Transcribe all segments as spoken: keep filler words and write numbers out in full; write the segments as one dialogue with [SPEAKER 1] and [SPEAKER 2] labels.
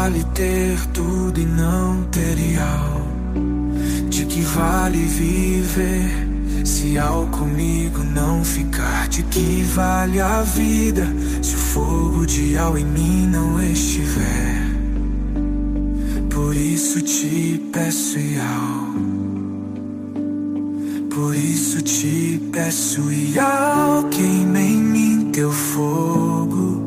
[SPEAKER 1] vale ter tudo e não ter real? De que vale viver se ao comigo não ficar? De que vale a vida se o fogo de Al em mim não estiver? Por isso te peço, Ial. Por isso te peço, Ial, queima em mim teu fogo,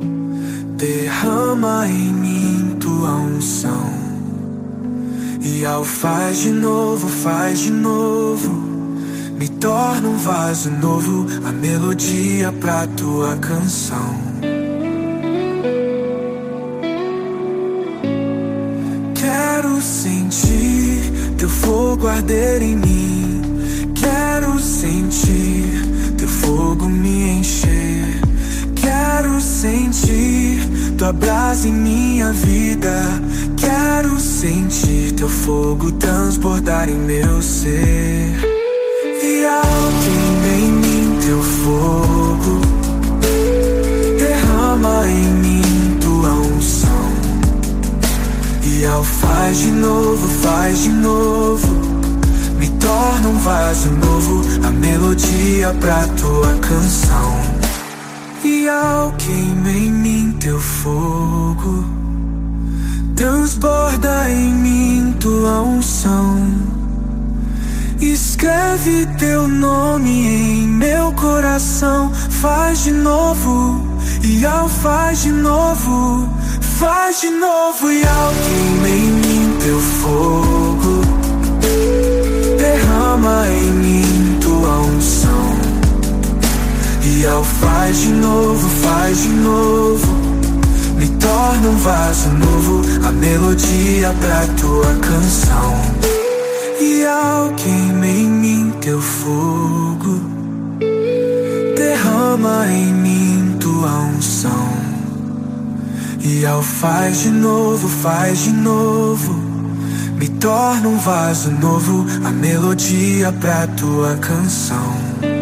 [SPEAKER 1] derrama em mim tua unção. Ial, faz de novo, faz de novo, me torna um vaso novo, a melodia pra tua canção. Quero sentir teu fogo arder em mim, quero sentir teu fogo me encher, quero sentir tua brasa em minha vida, quero sentir teu fogo transbordar em meu ser. Ial, queima em mim teu fogo, derrama em mim tua unção. Ial, faz de novo, faz de novo, me torna um vaso novo, a melodia pra tua canção. Ial, queima em mim teu fogo, transborda em mim tua unção. Escreve teu nome em meu coração. Faz de novo, Ial, faz de novo, faz de novo. Ial, queima em mim teu fogo, derrama em mim tua unção. Ial, faz de novo, faz de novo, me torna um vaso novo, a melodia pra tua canção. Ial, queima em mim teu fogo, derrama em mim tua unção. Ial, faz de novo, faz de novo, me torna um vaso novo, a melodia pra tua canção.